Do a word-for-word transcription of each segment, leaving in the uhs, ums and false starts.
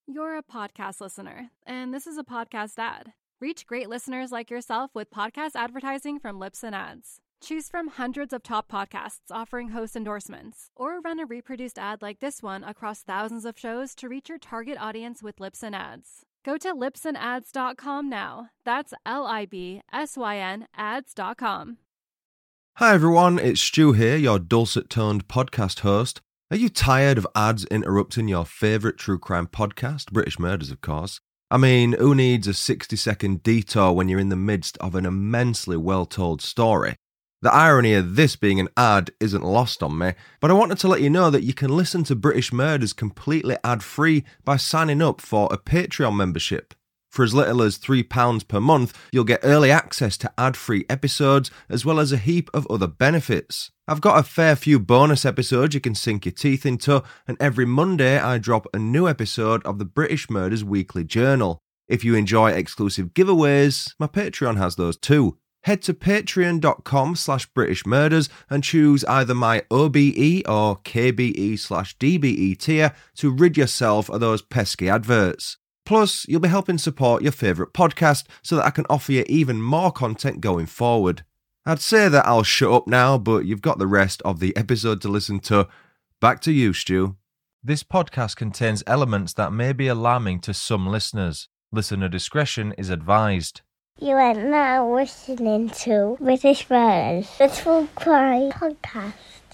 You're a podcast listener, and this is a podcast ad. Reach great listeners like yourself with podcast advertising from Libsyn Ads. Choose from hundreds of top podcasts offering host endorsements, or run a reproduced ad like this one across thousands of shows to reach your target audience with Libsyn Ads. Go to libsyn ads dot com now. That's L I B S Y N ads dot com. Hi everyone, it's Stu here, your dulcet-toned podcast host. Are you tired of ads interrupting your favourite true crime podcast, British Murders of course? I mean, who needs a sixty second detour when you're in the midst of an immensely well-told story? The irony of this being an ad isn't lost on me, but I wanted to let you know that you can listen to British Murders completely ad-free by signing up for a Patreon membership. For as little as three pounds per month, you'll get early access to ad-free episodes, as well as a heap of other benefits. I've got a fair few bonus episodes you can sink your teeth into, and every Monday I drop a new episode of the British Murders Weekly Journal. If you enjoy exclusive giveaways, my Patreon has those too. Head to patreon.com slash British Murders and choose either my O B E or K B E slash D B E tier to rid yourself of those pesky adverts. Plus, you'll be helping support your favourite podcast so that I can offer you even more content going forward. I'd say that I'll shut up now, but you've got the rest of the episode to listen to. Back to you, Stu. This podcast contains elements that may be alarming to some listeners. Listener discretion is advised. You are now listening to British Murders, the True Crime Podcast.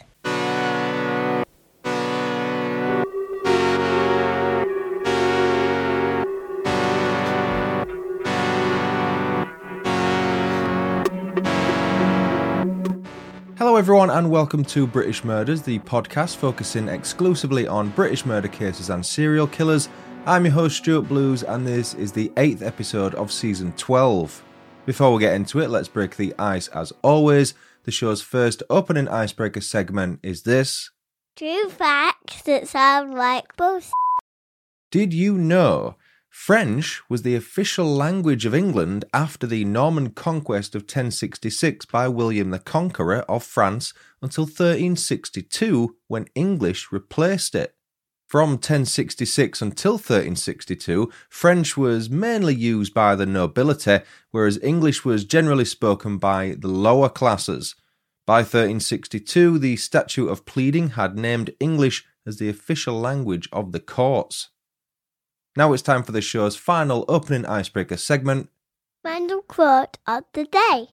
Hello everyone and welcome to British Murders, the podcast focusing exclusively on British murder cases and serial killers. I'm your host Stuart Blues and this is the eighth episode of season twelve. Before we get into it, let's break the ice as always. The show's first opening icebreaker segment is this. True facts that sound like bullshit. Did you know French was the official language of England after the Norman conquest of ten sixty-six by William the Conqueror of France until thirteen sixty-two when English replaced it? From ten sixty-six until thirteen sixty-two, French was mainly used by the nobility, whereas English was generally spoken by the lower classes. By thirteen sixty-two, the Statute of Pleading had named English as the official language of the courts. Now it's time for the show's final opening icebreaker segment. Random quote of the day.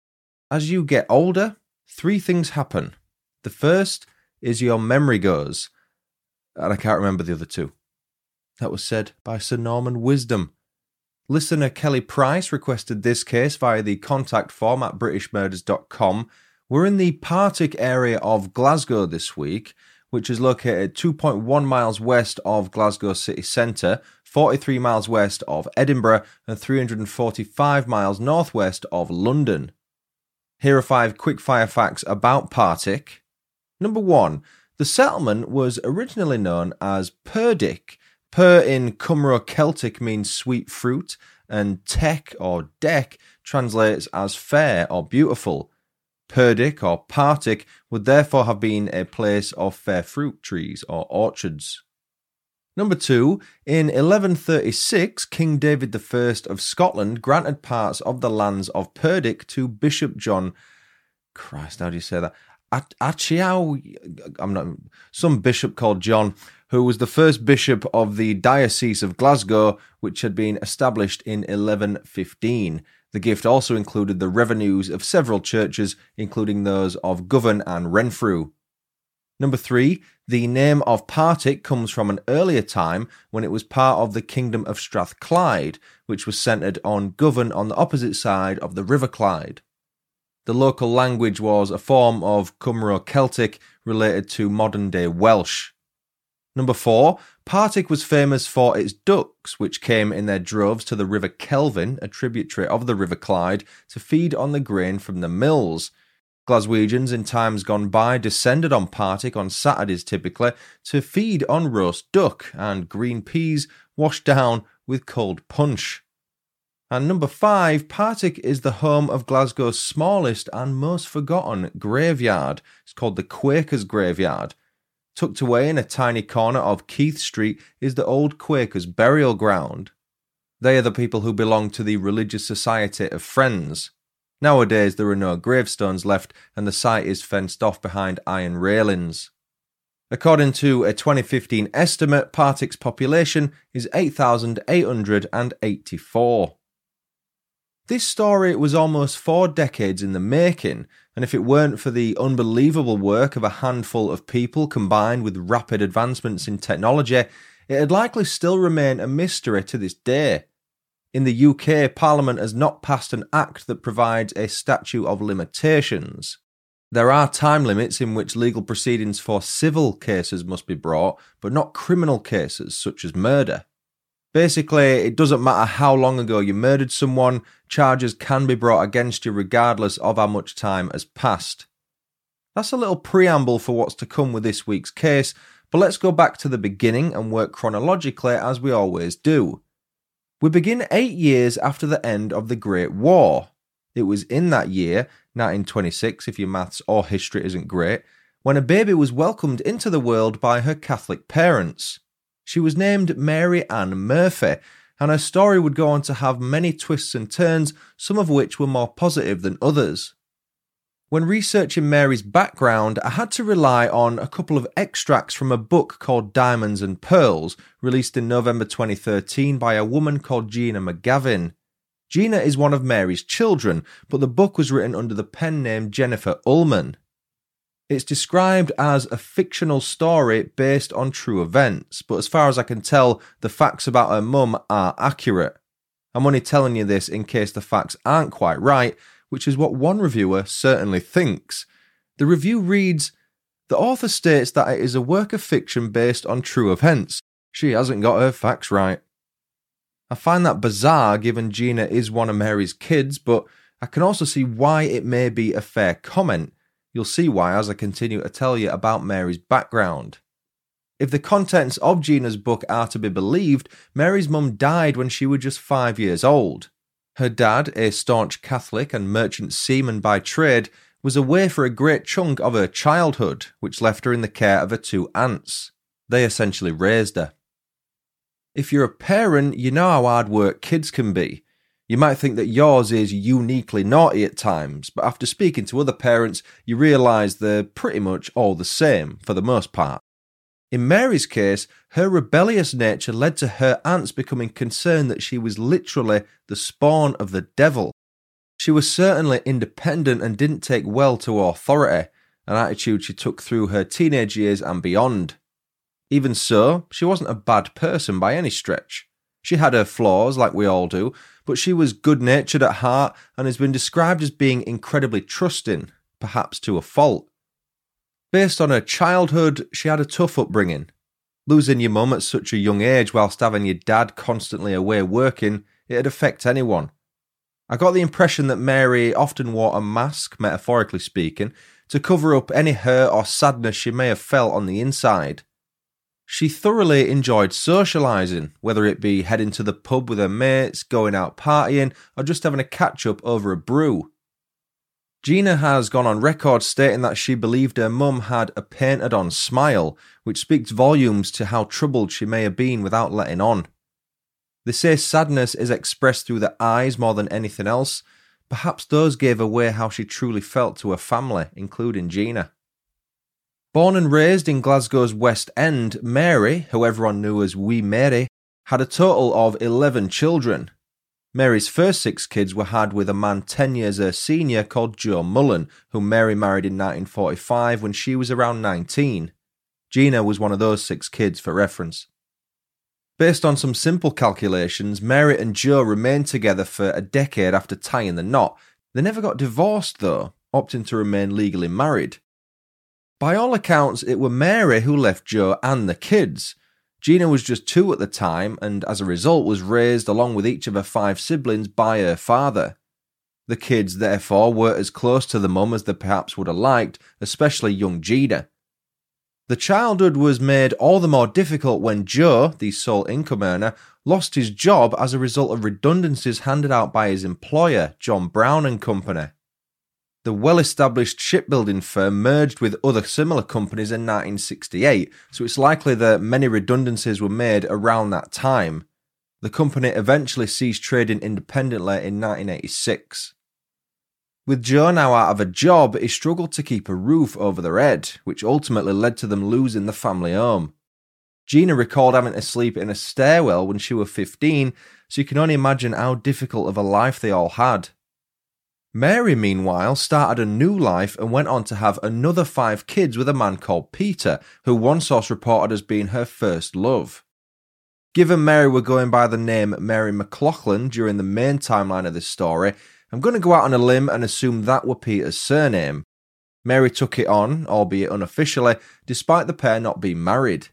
As you get older, three things happen. The first is your memory goes. And I can't remember the other two. That was said by Sir Norman Wisdom. Listener Kelly Price requested this case via the contact form at british murders dot com. We're in the Partick area of Glasgow this week, which is located two point one miles west of Glasgow city centre, forty-three miles west of Edinburgh, and three hundred forty-five miles northwest of London. Here are five quickfire facts about Partick. Number one. The settlement was originally known as Perdick. Per in Cymro Celtic means sweet fruit, and tech or deck translates as fair or beautiful. Perdick or Partick would therefore have been a place of fair fruit trees or orchards. Number two, in eleven thirty-six, King David the First of Scotland granted parts of the lands of Perdick to Bishop John. Christ, how do you say that? Achiao, I'm not, some bishop called John, who was the first bishop of the Diocese of Glasgow, which had been established in eleven fifteen. The gift also included the revenues of several churches, including those of Govan and Renfrew. Number three, the name of Partick comes from an earlier time when it was part of the Kingdom of Strathclyde, which was centred on Govan on the opposite side of the River Clyde. The local language was a form of Cymro Celtic related to modern-day Welsh. Number four, Partick was famous for its ducks, which came in their droves to the River Kelvin, a tributary of the River Clyde, to feed on the grain from the mills. Glaswegians in times gone by descended on Partick on Saturdays typically to feed on roast duck and green peas washed down with cold punch. And number five, Partick is the home of Glasgow's smallest and most forgotten graveyard. It's called the Quakers Graveyard. Tucked away in a tiny corner of Keith Street is the old Quakers' burial ground. They are the people who belong to the Religious Society of Friends. Nowadays there are no gravestones left and the site is fenced off behind iron railings. According to a twenty fifteen estimate, Partick's population is eight thousand eight hundred eighty-four. This story was almost four decades in the making, and if it weren't for the unbelievable work of a handful of people combined with rapid advancements in technology, it'd likely still remain a mystery to this day. In the U K, Parliament has not passed an act that provides a statute of limitations. There are time limits in which legal proceedings for civil cases must be brought, but not criminal cases such as murder. Basically, it doesn't matter how long ago you murdered someone, charges can be brought against you regardless of how much time has passed. That's a little preamble for what's to come with this week's case, but let's go back to the beginning and work chronologically as we always do. We begin eight years after the end of the Great War. It was in that year, nineteen twenty-six if your maths or history isn't great, when a baby was welcomed into the world by her Catholic parents. She was named Mary Ann Murphy, and her story would go on to have many twists and turns, some of which were more positive than others. When researching Mary's background, I had to rely on a couple of extracts from a book called Diamonds and Pearls, released in November twenty thirteen by a woman called Gina McGavin. Gina is one of Mary's children, but the book was written under the pen name Jennifer Ullman. It's described as a fictional story based on true events, but as far as I can tell, the facts about her mum are accurate. I'm only telling you this in case the facts aren't quite right, which is what one reviewer certainly thinks. The review reads, "The author states that it is a work of fiction based on true events. She hasn't got her facts right." I find that bizarre given Gina is one of Mary's kids, but I can also see why it may be a fair comment. You'll see why as I continue to tell you about Mary's background. If the contents of Gina's book are to be believed, Mary's mum died when she was just five years old. Her dad, a staunch Catholic and merchant seaman by trade, was away for a great chunk of her childhood, which left her in the care of her two aunts. They essentially raised her. If you're a parent, you know how hard work kids can be. You might think that yours is uniquely naughty at times, but after speaking to other parents, you realise they're pretty much all the same, for the most part. In Mary's case, her rebellious nature led to her aunts becoming concerned that she was literally the spawn of the devil. She was certainly independent and didn't take well to authority, an attitude she took through her teenage years and beyond. Even so, she wasn't a bad person by any stretch. She had her flaws, like we all do, but she was good-natured at heart and has been described as being incredibly trusting, perhaps to a fault. Based on her childhood, she had a tough upbringing. Losing your mum at such a young age whilst having your dad constantly away working, it'd affect anyone. I got the impression that Mary often wore a mask, metaphorically speaking, to cover up any hurt or sadness she may have felt on the inside. She thoroughly enjoyed socialising, whether it be heading to the pub with her mates, going out partying, or just having a catch-up over a brew. Gina has gone on record stating that she believed her mum had a painted-on smile, which speaks volumes to how troubled she may have been without letting on. They say sadness is expressed through the eyes more than anything else. Perhaps those gave away how she truly felt to her family, including Gina. Born and raised in Glasgow's West End, Mary, who everyone knew as Wee Mary, had a total of eleven children. Mary's first six kids were had with a man ten years her senior called Joe Mullen, whom Mary married in nineteen forty-five when she was around nineteen. Gina was one of those six kids for reference. Based on some simple calculations, Mary and Joe remained together for a decade after tying the knot. They never got divorced though, opting to remain legally married. By all accounts, it were Mary who left Joe and the kids. Gina was just two at the time and as a result was raised along with each of her five siblings by her father. The kids therefore were as close to the mum as they perhaps would have liked, especially young Gina. The childhood was made all the more difficult when Joe, the sole income earner, lost his job as a result of redundancies handed out by his employer, John Brown and Company. The well-established shipbuilding firm merged with other similar companies in nineteen sixty-eight, so it's likely that many redundancies were made around that time. The company eventually ceased trading independently in nineteen eighty-six. With Joe now out of a job, he struggled to keep a roof over their head, which ultimately led to them losing the family home. Gina recalled having to sleep in a stairwell when she was fifteen, so you can only imagine how difficult of a life they all had. Mary, meanwhile, started a new life and went on to have another five kids with a man called Peter, who one source reported as being her first love. Given Mary were going by the name Mary McLaughlin during the main timeline of this story, I'm going to go out on a limb and assume that were Peter's surname. Mary took it on, albeit unofficially, despite the pair not being married.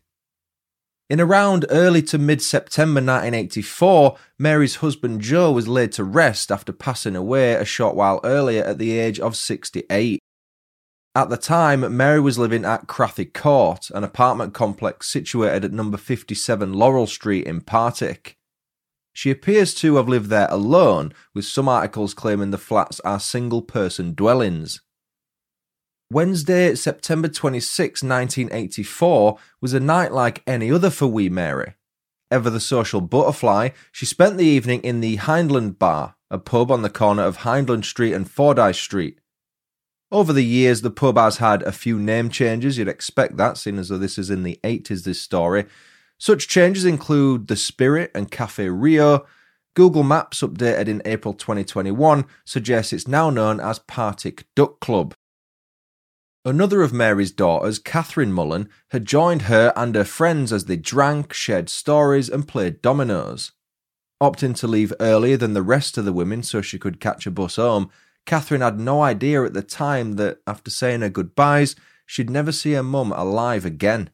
In around early to mid-September nineteen eighty-four, Mary's husband Joe was laid to rest after passing away a short while earlier at the age of sixty-eight. At the time, Mary was living at Crathy Court, an apartment complex situated at number fifty-seven Laurel Street in Partick. She appears to have lived there alone, with some articles claiming the flats are single-person dwellings. Wednesday, September twenty-sixth, nineteen eighty-four, was a night like any other for wee Mary. Ever the social butterfly, she spent the evening in the Hindland Bar, a pub on the corner of Hindland Street and Fordyce Street. Over the years, the pub has had a few name changes. You'd expect that, seeing as though this is in the eighties, this story. Such changes include The Spirit and Cafe Rio. Google Maps, updated in April twenty twenty-one, suggests it's now known as Partick Duck Club. Another of Mary's daughters, Catherine Mullen, had joined her and her friends as they drank, shared stories and played dominoes. Opting to leave earlier than the rest of the women so she could catch a bus home, Catherine had no idea at the time that, after saying her goodbyes, she'd never see her mum alive again.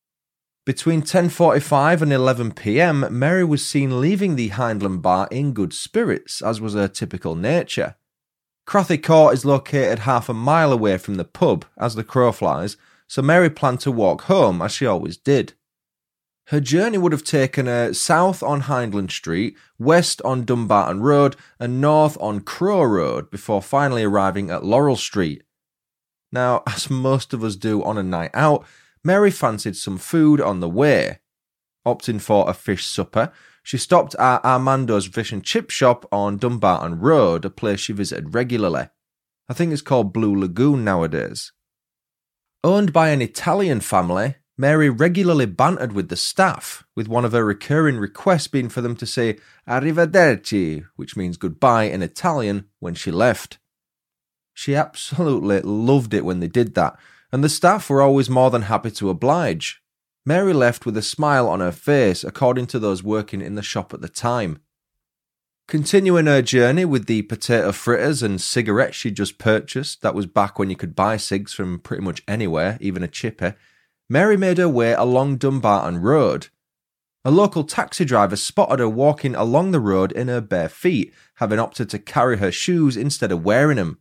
Between ten forty-five and eleven p.m, Mary was seen leaving the Hindland Bar in good spirits, as was her typical nature. Crathy Court is located half a mile away from the pub, as the crow flies, so Mary planned to walk home, as she always did. Her journey would have taken her south on Hindland Street, west on Dumbarton Road, and north on Crow Road, before finally arriving at Laurel Street. Now, as most of us do on a night out, Mary fancied some food on the way. Opting for a fish supper, she stopped at Armando's Fish and Chip Shop on Dumbarton Road, a place she visited regularly. I think it's called Blue Lagoon nowadays. Owned by an Italian family, Mary regularly bantered with the staff, with one of her recurring requests being for them to say arrivederci, which means goodbye in Italian, when she left. She absolutely loved it when they did that, and the staff were always more than happy to oblige. Mary left with a smile on her face, according to those working in the shop at the time. Continuing her journey with the potato fritters and cigarettes she'd just purchased, that was back when you could buy cigs from pretty much anywhere, even a chippy, Mary made her way along Dumbarton Road. A local taxi driver spotted her walking along the road in her bare feet, having opted to carry her shoes instead of wearing them.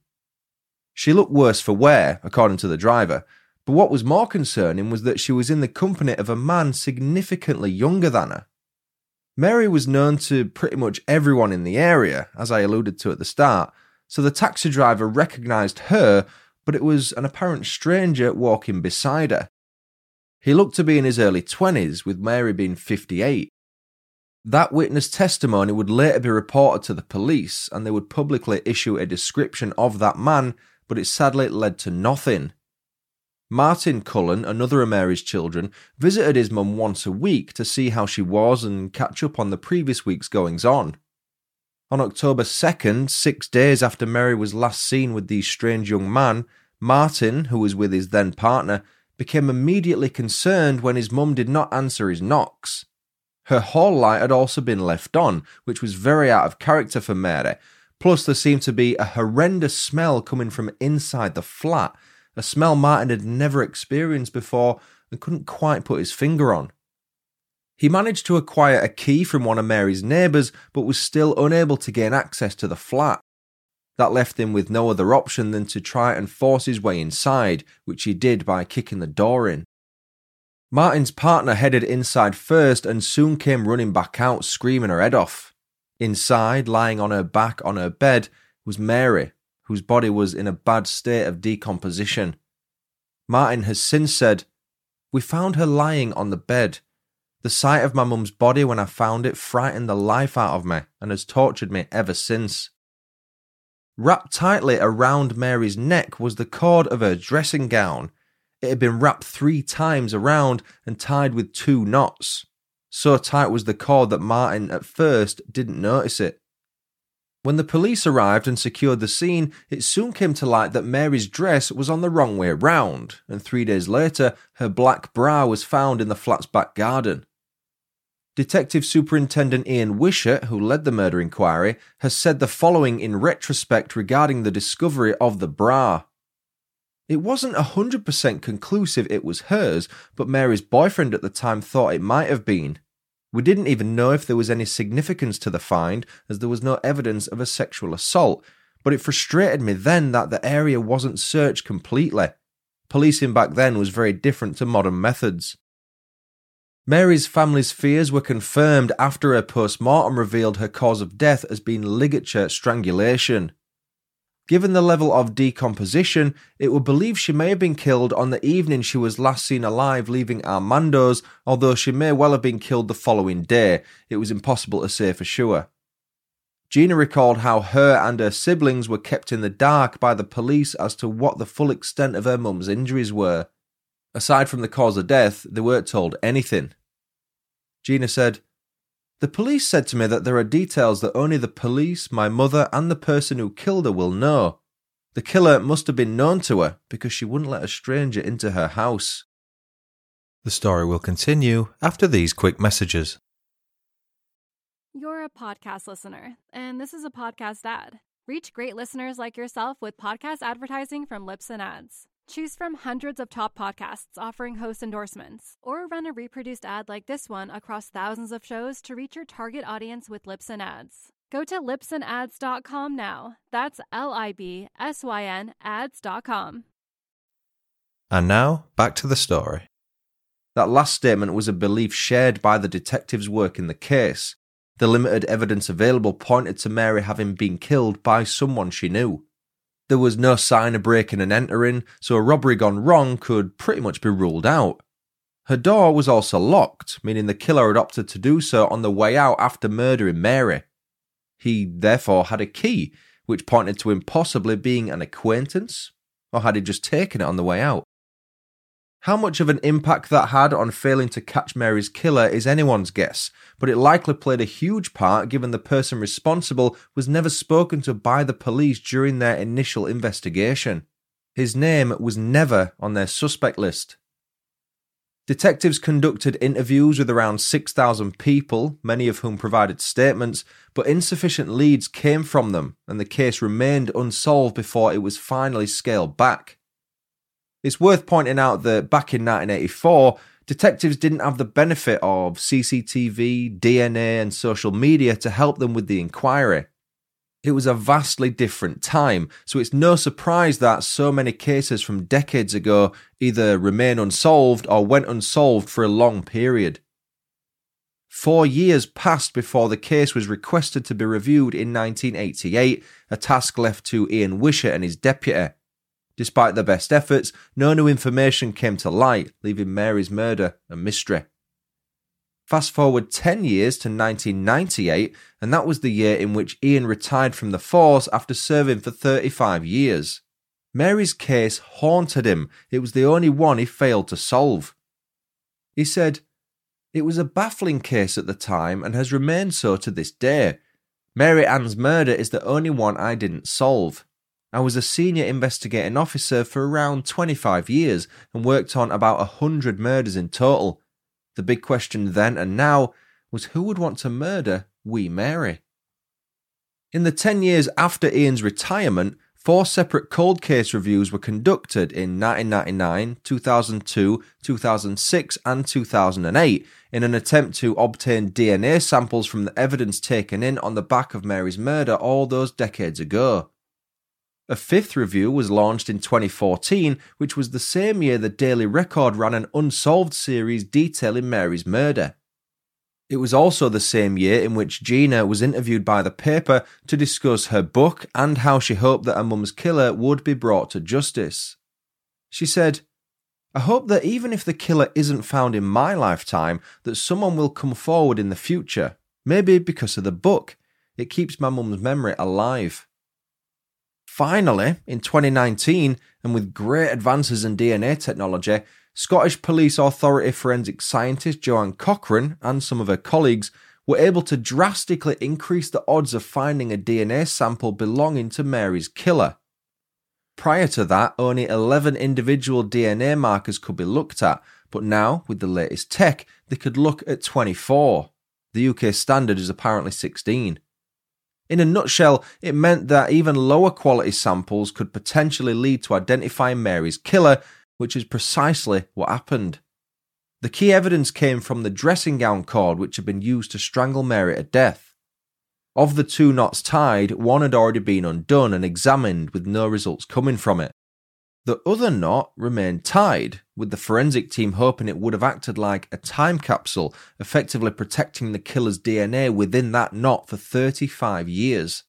She looked worse for wear, according to the driver, but what was more concerning was that she was in the company of a man significantly younger than her. Mary was known to pretty much everyone in the area, as I alluded to at the start, so the taxi driver recognised her, but it was an apparent stranger walking beside her. He looked to be in his early twenties, with Mary being fifty-eight. That witness testimony would later be reported to the police, and they would publicly issue a description of that man, but it sadly led to nothing. Martin Cullen, another of Mary's children, visited his mum once a week to see how she was and catch up on the previous week's goings-on. On October second, six days after Mary was last seen with the strange young man, Martin, who was with his then partner, became immediately concerned when his mum did not answer his knocks. Her hall light had also been left on, which was very out of character for Mary, plus there seemed to be a horrendous smell coming from inside the flat, a smell Martin had never experienced before and couldn't quite put his finger on. He managed to acquire a key from one of Mary's neighbours, but was still unable to gain access to the flat. That left him with no other option than to try and force his way inside, which he did by kicking the door in. Martin's partner headed inside first and soon came running back out, screaming her head off. Inside, lying on her back on her bed, was Mary, whose body was in a bad state of decomposition. Martin has since said, "We found her lying on the bed. The sight of my mum's body when I found it frightened the life out of me and has tortured me ever since." Wrapped tightly around Mary's neck was the cord of her dressing gown. It had been wrapped three times around and tied with two knots. So tight was the cord that Martin at first didn't notice it. When the police arrived and secured the scene, it soon came to light that Mary's dress was on the wrong way round, and three days later, her black bra was found in the flat's back garden. Detective Superintendent Ian Wishart, who led the murder inquiry, has said the following in retrospect regarding the discovery of the bra. "It wasn't one hundred percent conclusive it was hers, but Mary's boyfriend at the time thought it might have been. We didn't even know if there was any significance to the find, as there was no evidence of a sexual assault, but it frustrated me then that the area wasn't searched completely. Policing back then was very different to modern methods." Mary's family's fears were confirmed after her post-mortem revealed her cause of death as being ligature strangulation. Given the level of decomposition, it would believe she may have been killed on the evening she was last seen alive leaving Armando's, although she may well have been killed the following day. It was impossible to say for sure. Gina recalled how her and her siblings were kept in the dark by the police as to what the full extent of her mum's injuries were. Aside from the cause of death, they weren't told anything. Gina said, "The police said to me that there are details that only the police, my mother, and the person who killed her will know. The killer must have been known to her because she wouldn't let a stranger into her house." The story will continue after these quick messages. You're a podcast listener, and this is a podcast ad. Reach great listeners like yourself with podcast advertising from Libsyn Ads. Choose from hundreds of top podcasts offering host endorsements, or run a reproduced ad like this one across thousands of shows to reach your target audience with Libsyn Ads. Go to libsyn ads dot com now. That's L I B S Y N ads dot com. And now, back to the story. That last statement was a belief shared by the detectives working the case. The limited evidence available pointed to Mary having been killed by someone she knew. There was no sign of breaking and entering, so a robbery gone wrong could pretty much be ruled out. Her door was also locked, meaning the killer had opted to do so on the way out after murdering Mary. He therefore had a key, which pointed to him possibly being an acquaintance, or had he just taken it on the way out? How much of an impact that had on failing to catch Mary's killer is anyone's guess, but it likely played a huge part given the person responsible was never spoken to by the police during their initial investigation. His name was never on their suspect list. Detectives conducted interviews with around six thousand people, many of whom provided statements, but insufficient leads came from them, and the case remained unsolved before it was finally scaled back. It's worth pointing out that back in nineteen eighty-four, detectives didn't have the benefit of C C T V, D N A, and social media to help them with the inquiry. It was a vastly different time, so it's no surprise that so many cases from decades ago either remain unsolved or went unsolved for a long period. Four years passed before the case was requested to be reviewed in nineteen eighty-eight, a task left to Ian Wishart and his deputy. Despite their best efforts, no new information came to light, leaving Mary's murder a mystery. Fast forward ten years to nineteen ninety-eight, and that was the year in which Ian retired from the force after serving for thirty-five years. Mary's case haunted him. It was the only one he failed to solve. He said, "It was a baffling case at the time and has remained so to this day. Mary Ann's murder is the only one I didn't solve. I was a senior investigating officer for around twenty-five years and worked on about one hundred murders in total. The big question then and now was who would want to murder wee Mary?" In the ten years after Ian's retirement, four separate cold case reviews were conducted in nineteen ninety-nine, two thousand two, two thousand six and two thousand eight in an attempt to obtain D N A samples from the evidence taken in on the back of Mary's murder all those decades ago. A fifth review was launched in twenty fourteen, which was the same year the Daily Record ran an unsolved series detailing Mary's murder. It was also the same year in which Gina was interviewed by the paper to discuss her book and how she hoped that her mum's killer would be brought to justice. She said, "I hope that even if the killer isn't found in my lifetime, that someone will come forward in the future, maybe because of the book. It keeps my mum's memory alive." Finally, in twenty nineteen, and with great advances in D N A technology, Scottish Police Authority forensic scientist Joanne Cochran and some of her colleagues were able to drastically increase the odds of finding a D N A sample belonging to Mary's killer. Prior to that, only eleven individual D N A markers could be looked at, but now, with the latest tech, they could look at twenty-four. The U K standard is apparently sixteen. In a nutshell, it meant that even lower quality samples could potentially lead to identifying Mary's killer, which is precisely what happened. The key evidence came from the dressing gown cord which had been used to strangle Mary to death. Of the two knots tied, one had already been undone and examined with no results coming from it. The other knot remained tied, with the forensic team hoping it would have acted like a time capsule, effectively protecting the killer's D N A within that knot for thirty-five years.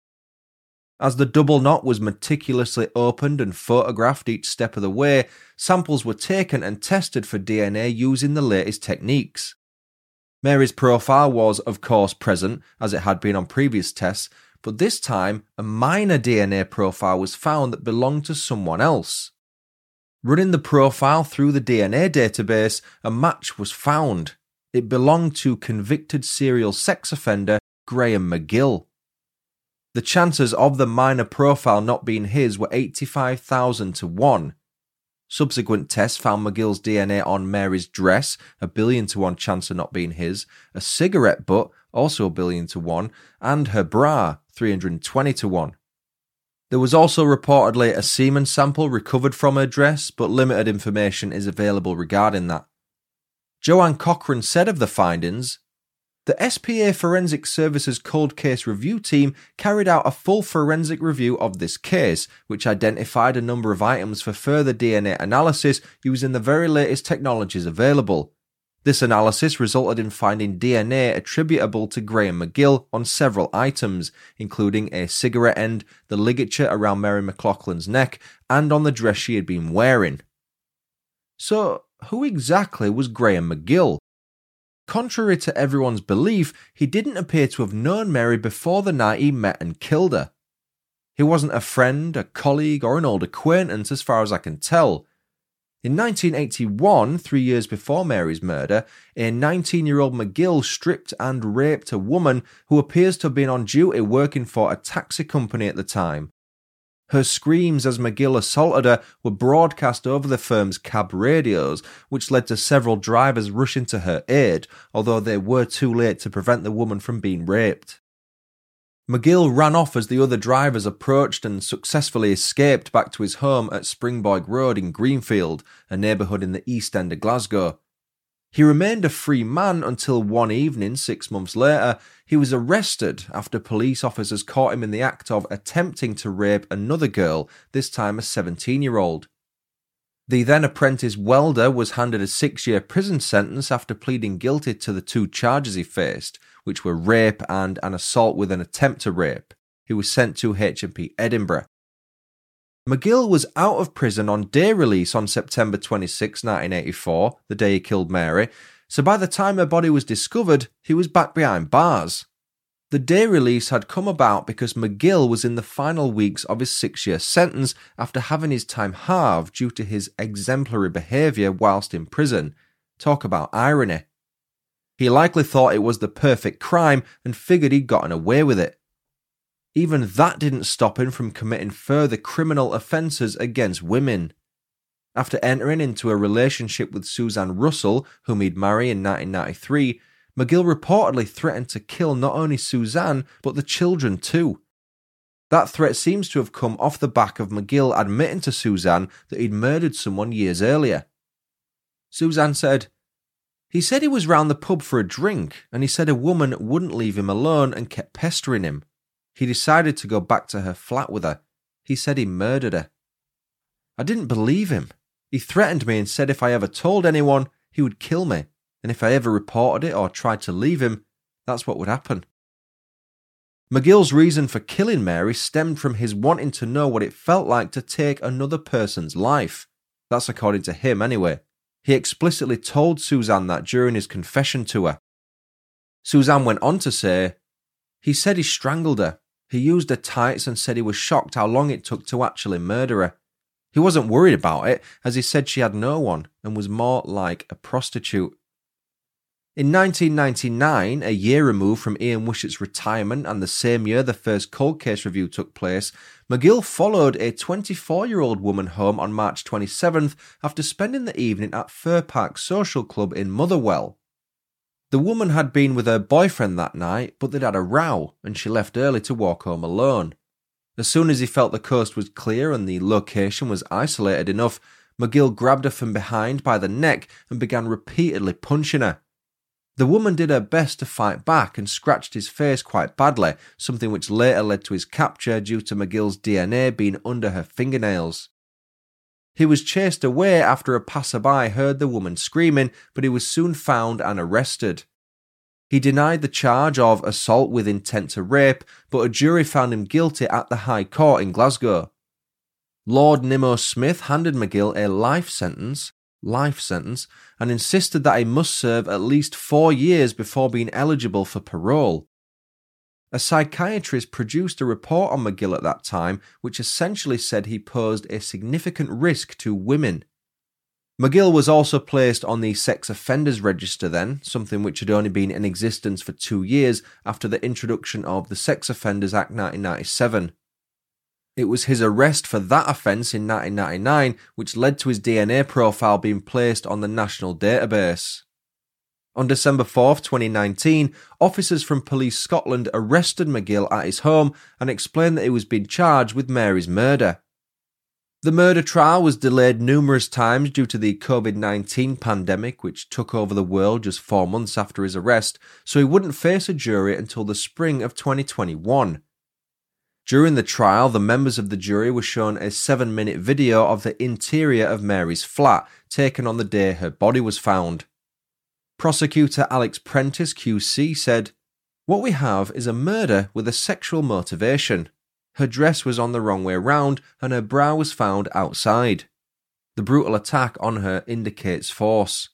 As the double knot was meticulously opened and photographed each step of the way, samples were taken and tested for D N A using the latest techniques. Mary's profile was, of course, present, as it had been on previous tests, but this time a minor D N A profile was found that belonged to someone else. Running the profile through the D N A database, a match was found. It belonged to convicted serial sex offender Graham McGill. The chances of the minor profile not being his were eighty-five thousand to one. Subsequent tests found McGill's D N A on Mary's dress, a billion to one chance of not being his, a cigarette butt, also a billion to one, and her bra, three hundred twenty to one. There was also reportedly a semen sample recovered from her dress, but limited information is available regarding that. Joanne Cochran said of the findings, "The S P A Forensic Services Cold Case Review team carried out a full forensic review of this case, which identified a number of items for further D N A analysis using the very latest technologies available. This analysis resulted in finding D N A attributable to Graham McGill on several items, including a cigarette end, the ligature around Mary McLaughlin's neck, and on the dress she had been wearing." So, who exactly was Graham McGill? Contrary to everyone's belief, he didn't appear to have known Mary before the night he met and killed her. He wasn't a friend, a colleague, or an old acquaintance as far as I can tell. In nineteen eighty-one, three years before Mary's murder, a nineteen-year-old McGill stripped and raped a woman who appears to have been on duty working for a taxi company at the time. Her screams as McGill assaulted her were broadcast over the firm's cab radios, which led to several drivers rushing to her aid, although they were too late to prevent the woman from being raped. McGill ran off as the other drivers approached and successfully escaped back to his home at Springboig Road in Greenfield, a neighbourhood in the East End of Glasgow. He remained a free man until one evening, six months later, he was arrested after police officers caught him in the act of attempting to rape another girl, this time a seventeen-year-old. The then apprentice welder was handed a six-year prison sentence after pleading guilty to the two charges he faced, which were rape and an assault with an attempt to rape. He was sent to H M P Edinburgh. McGill was out of prison on day release on September twenty-sixth, nineteen eighty-four, the day he killed Mary, so by the time her body was discovered, he was back behind bars. The day release had come about because McGill was in the final weeks of his six-year sentence after having his time halved due to his exemplary behaviour whilst in prison. Talk about irony. He likely thought it was the perfect crime and figured he'd gotten away with it. Even that didn't stop him from committing further criminal offences against women. After entering into a relationship with Suzanne Russell, whom he'd marry in nineteen ninety-three, McGill reportedly threatened to kill not only Suzanne, but the children too. That threat seems to have come off the back of McGill admitting to Suzanne that he'd murdered someone years earlier. Suzanne said, "He said he was round the pub for a drink, and he said a woman wouldn't leave him alone and kept pestering him. He decided to go back to her flat with her. He said he murdered her. I didn't believe him. He threatened me and said if I ever told anyone, he would kill me, and if I ever reported it or tried to leave him, That's what would happen. McGill's reason for killing Mary stemmed from his wanting to know what it felt like to take another person's life. That's according to him anyway. He explicitly told Suzanne that during his confession to her. Suzanne went on to say, "He said he strangled her. He used her tights and said he was shocked how long it took to actually murder her. He wasn't worried about it, as he said she had no one and was more like a prostitute." In nineteen ninety-nine, a year removed from Ian Wishart's retirement and the same year the first cold case review took place, McGill followed a twenty-four-year-old woman home on March twenty-seventh after spending the evening at Fir Park Social Club in Motherwell. The woman had been with her boyfriend that night, but they'd had a row and she left early to walk home alone. As soon as he felt the coast was clear and the location was isolated enough, McGill grabbed her from behind by the neck and began repeatedly punching her. The woman did her best to fight back and scratched his face quite badly, something which later led to his capture due to McGill's D N A being under her fingernails. He was chased away after a passerby heard the woman screaming, but he was soon found and arrested. He denied the charge of assault with intent to rape, but a jury found him guilty at the High Court in Glasgow. Lord Nimmo Smith handed McGill a life sentence, life sentence, and insisted that he must serve at least four years before being eligible for parole. A psychiatrist produced a report on McGill at that time, which essentially said he posed a significant risk to women. McGill was also placed on the sex offenders register then, something which had only been in existence for two years after the introduction of the Sex Offenders Act nineteen ninety-seven. It was his arrest for that offence in nineteen ninety-nine which led to his D N A profile being placed on the national database. On December fourth, twenty nineteen, officers from Police Scotland arrested McGill at his home and explained that he was being charged with Mary's murder. The murder trial was delayed numerous times due to the covid nineteen pandemic which took over the world just four months after his arrest, so he wouldn't face a jury until the spring of twenty twenty-one. During the trial, the members of the jury were shown a seven-minute video of the interior of Mary's flat, taken on the day her body was found. Prosecutor Alex Prentice Q C said, "What we have is a murder with a sexual motivation. Her dress was on the wrong way round and her bra was found outside. The brutal attack on her indicates force."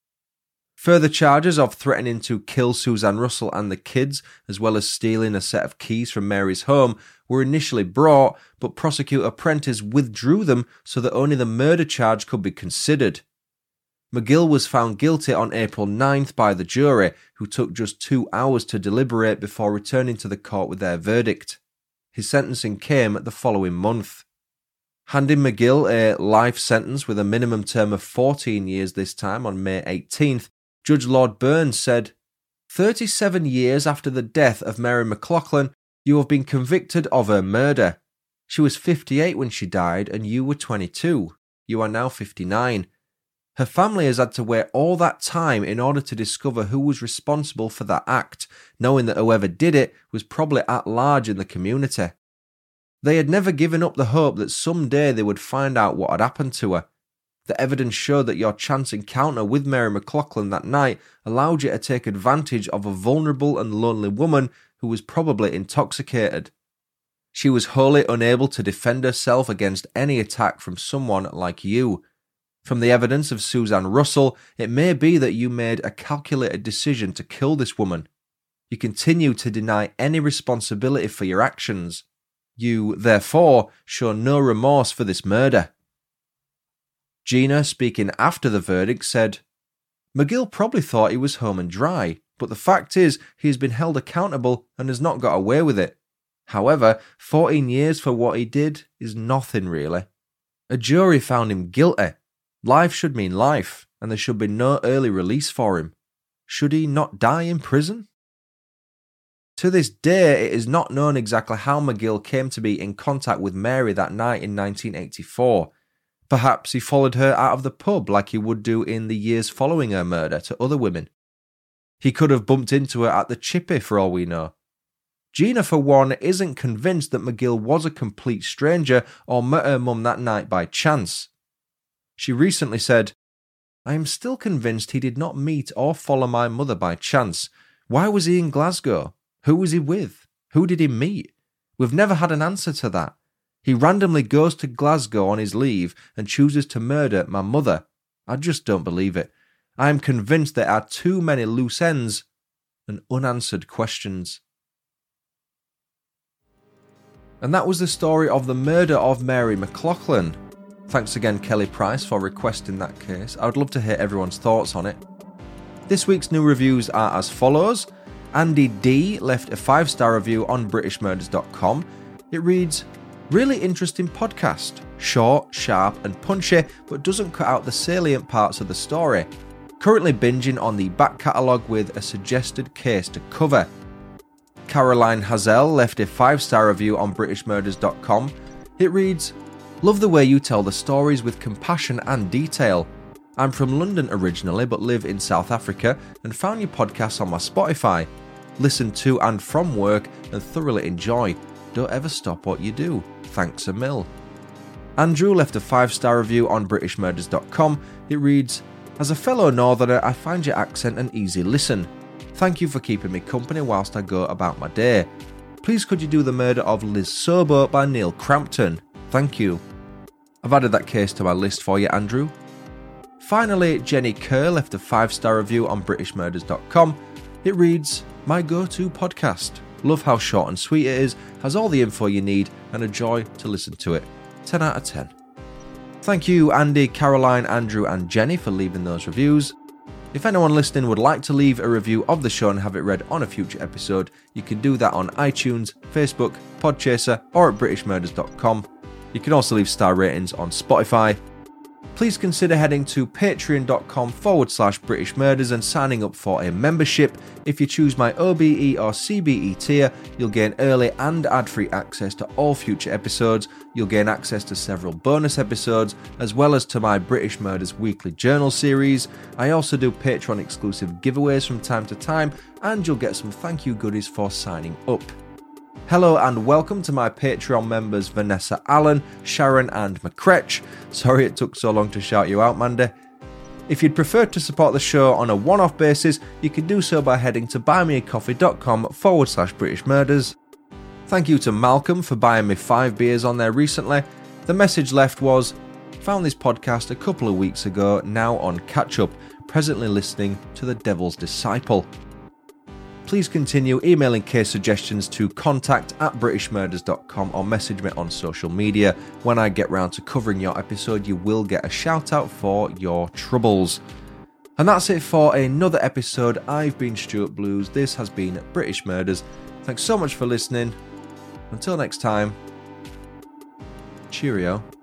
Further charges of threatening to kill Suzanne Russell and the kids, as well as stealing a set of keys from Mary's home, were initially brought, but Prosecutor Prentice withdrew them so that only the murder charge could be considered. McGill was found guilty on April ninth by the jury, who took just two hours to deliberate before returning to the court with their verdict. His sentencing came the following month. Handing McGill a life sentence with a minimum term of fourteen years this time on May eighteenth, Judge Lord Burns said, thirty-seven years after the death of Mary McLaughlin, you have been convicted of her murder. She was fifty-eight when she died and you were twenty-two. You are now fifty-nine. Her family has had to wait all that time in order to discover who was responsible for that act, knowing that whoever did it was probably at large in the community. They had never given up the hope that someday they would find out what had happened to her. The evidence showed that your chance encounter with Mary McLaughlin that night allowed you to take advantage of a vulnerable and lonely woman who was probably intoxicated. She was wholly unable to defend herself against any attack from someone like you. From the evidence of Suzanne Russell, it may be that you made a calculated decision to kill this woman. You continue to deny any responsibility for your actions. You, therefore, show no remorse for this murder. Gina, speaking after the verdict, said, McGill probably thought he was home and dry, but the fact is he has been held accountable and has not got away with it. However, fourteen years for what he did is nothing really. A jury found him guilty. Life should mean life, and there should be no early release for him. Should he not die in prison? To this day, it is not known exactly how McGill came to be in contact with Mary that night in nineteen eighty-four. Perhaps he followed her out of the pub like he would do in the years following her murder to other women. He could have bumped into her at the Chippy for all we know. Gina, for one, isn't convinced that McGill was a complete stranger or met her mum that night by chance. She recently said, I am still convinced he did not meet or follow my mother by chance. Why was he in Glasgow? Who was he with? Who did he meet? We've never had an answer to that. He randomly goes to Glasgow on his leave and chooses to murder my mother. I just don't believe it. I am convinced there are too many loose ends and unanswered questions. And that was the story of the murder of Mary McLaughlin. Thanks again, Kelly Price, for requesting that case. I would love to hear everyone's thoughts on it. This week's new reviews are as follows. Andy D left a five-star review on British Murders dot com. It reads, "Really interesting podcast. Short, sharp and punchy, but doesn't cut out the salient parts of the story. Currently binging on the back catalogue with a suggested case to cover." Caroline Hazel left a five-star review on British Murders dot com. It reads, "Love the way you tell the stories with compassion and detail. I'm from London originally but live in South Africa and found your podcast on my Spotify. Listen to and from work and thoroughly enjoy. Don't ever stop what you do. Thanks a mil." Andrew left a five-star review on British Murders dot com. It reads, "As a fellow northerner, I find your accent an easy listen. Thank you for keeping me company whilst I go about my day. Please could you do the murder of Liz Sobo by Neil Crampton? Thank you." I've added that case to my list for you, Andrew. Finally, Jenny Kerr left a five-star review on British Murders dot com. It reads, "My go-to podcast. Love how short and sweet it is, has all the info you need, and a joy to listen to it. ten out of ten. Thank you, Andy, Caroline, Andrew, and Jenny for leaving those reviews. If anyone listening would like to leave a review of the show and have it read on a future episode, you can do that on iTunes, Facebook, Podchaser, or at British Murders dot com. You can also leave star ratings on Spotify. Please consider heading to patreon.com forward slash British Murders and signing up for a membership. If you choose my O B E or C B E tier, you'll gain early and ad-free access to all future episodes. You'll gain access to several bonus episodes, as well as to my British Murders weekly journal series. I also do Patreon exclusive giveaways from time to time, and you'll get some thank you goodies for signing up. Hello and welcome to my Patreon members Vanessa Allen, Sharon and McCretch. Sorry it took so long to shout you out, Mandy. If you'd prefer to support the show on a one-off basis, you can do so by heading to buymeacoffee.com forward slash British Murders. Thank you to Malcolm for buying me five beers on there recently. The message left was, "Found this podcast a couple of weeks ago, now on catch-up, presently listening to The Devil's Disciple." Please continue emailing case suggestions to contact at British Murders dot com or message me on social media. When I get round to covering your episode, you will get a shout out for your troubles. And that's it for another episode. I've been Stuart Blues. This has been British Murders. Thanks so much for listening. Until next time, cheerio.